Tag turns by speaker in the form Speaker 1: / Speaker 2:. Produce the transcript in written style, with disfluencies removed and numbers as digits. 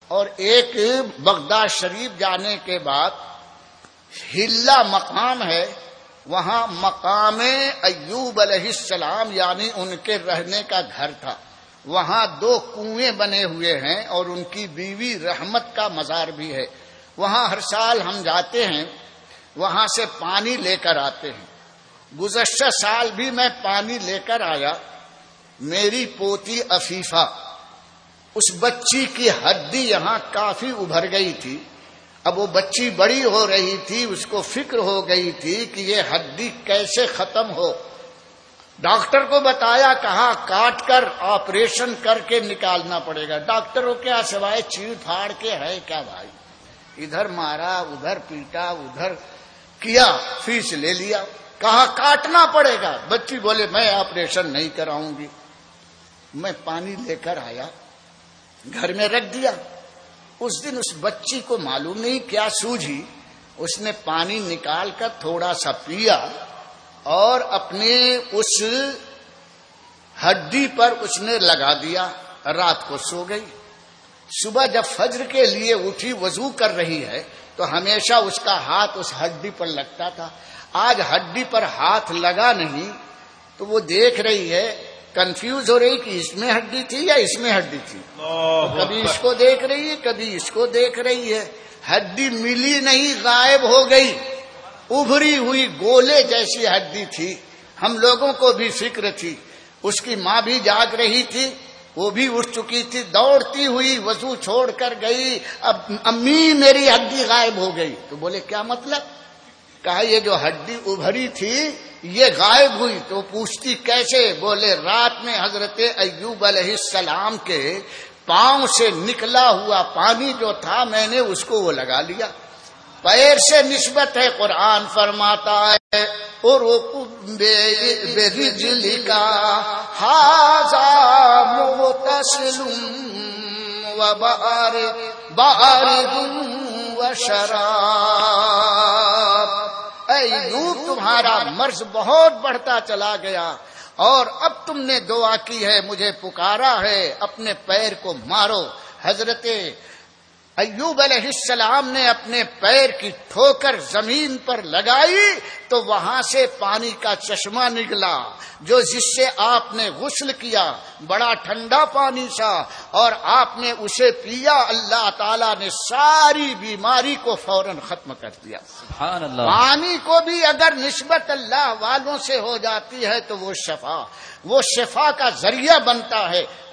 Speaker 1: اور ایک بغداد شریف جانے کے بعد ہلا مقام ہے، وہاں مقام ایوب علیہ السلام یعنی ان کے رہنے کا گھر تھا. وہاں 2 کنویں بنے ہوئے ہیں اور ان کی بیوی رحمت کا مزار بھی ہے. وہاں ہر سال ہم جاتے ہیں، وہاں سے پانی لے کر آتے ہیں. گزشتہ سال بھی میں پانی لے کر آیا. میری پوتی عفیفہ، اس بچی کی ہڈی یہاں کافی ابھر گئی تھی. اب وہ بچی بڑی ہو رہی تھی، اس کو فکر ہو گئی تھی کہ یہ ہڈی کیسے ختم ہو. ڈاکٹر کو بتایا، کہا کاٹ کر آپریشن کر کے نکالنا پڑے گا. ڈاکٹروں کیا سوائے چیڑ پھاڑ کے ہے کیا بھائی؟ ادھر مارا، ادھر پیٹا، ادھر کیا، فیس لے لیا. کہا کاٹنا پڑے گا. بچی بولے میں آپریشن نہیں کراؤں گی. میں پانی لے کر آیا، گھر میں رکھ دیا. اس دن اس بچی کو معلوم نہیں کیا سوجھی، اس نے پانی نکال کر تھوڑا سا پیا اور اپنے اس ہڈی پر اس نے لگا دیا. رات کو سو گئی. صبح جب فجر کے لیے اٹھی، وضو کر رہی ہے تو ہمیشہ اس کا ہاتھ اس ہڈی پر لگتا تھا. آج ہڈی پر ہاتھ لگا نہیں تو وہ دیکھ رہی ہے، کنفیوز ہو رہی کہ اس میں ہڈی تھی یا اس میں ہڈی تھی. کبھی اس کو دیکھ رہی ہے، کبھی اس کو دیکھ رہی ہے. ہڈی ملی نہیں، غائب ہو گئی. ابھری ہوئی گولے جیسی ہڈی تھی. ہم لوگوں کو بھی فکر تھی. اس کی ماں بھی جاگ رہی تھی، وہ بھی اٹھ چکی تھی. دوڑتی ہوئی وضو چھوڑ کر گئی، اب امی میری ہڈی غائب ہو گئی. تو بولے کیا مطلب؟ کہا یہ جو ہڈی ابھری تھی یہ غائب ہوئی. تو پوچھتی کیسے؟ بولے رات میں حضرت ایوب علیہ السلام کے پاؤں سے نکلا ہوا پانی جو تھا، میں نے اس کو وہ لگا لیا. پیر سے نسبت ہے. قرآن فرماتا ہے برجلک ھذا مغتسل وبارد وشراب. ایوب تمہارا مرض بہت بڑھتا چلا گیا اور اب تم نے دعا کی ہے، مجھے پکارا ہے، اپنے پیر کو مارو. حضرت ایوب علیہ السلام نے اپنے پیر کی ٹھوکر زمین پر لگائی تو وہاں سے پانی کا چشمہ نکلا، جو جس سے آپ نے غسل کیا. بڑا ٹھنڈا پانی تھا اور آپ نے اسے پیا. اللہ تعالیٰ نے ساری بیماری کو فوراً ختم کر دیا.
Speaker 2: سبحان اللہ.
Speaker 1: پانی کو بھی اگر نسبت اللہ والوں سے ہو جاتی ہے تو وہ شفا کا ذریعہ بنتا ہے.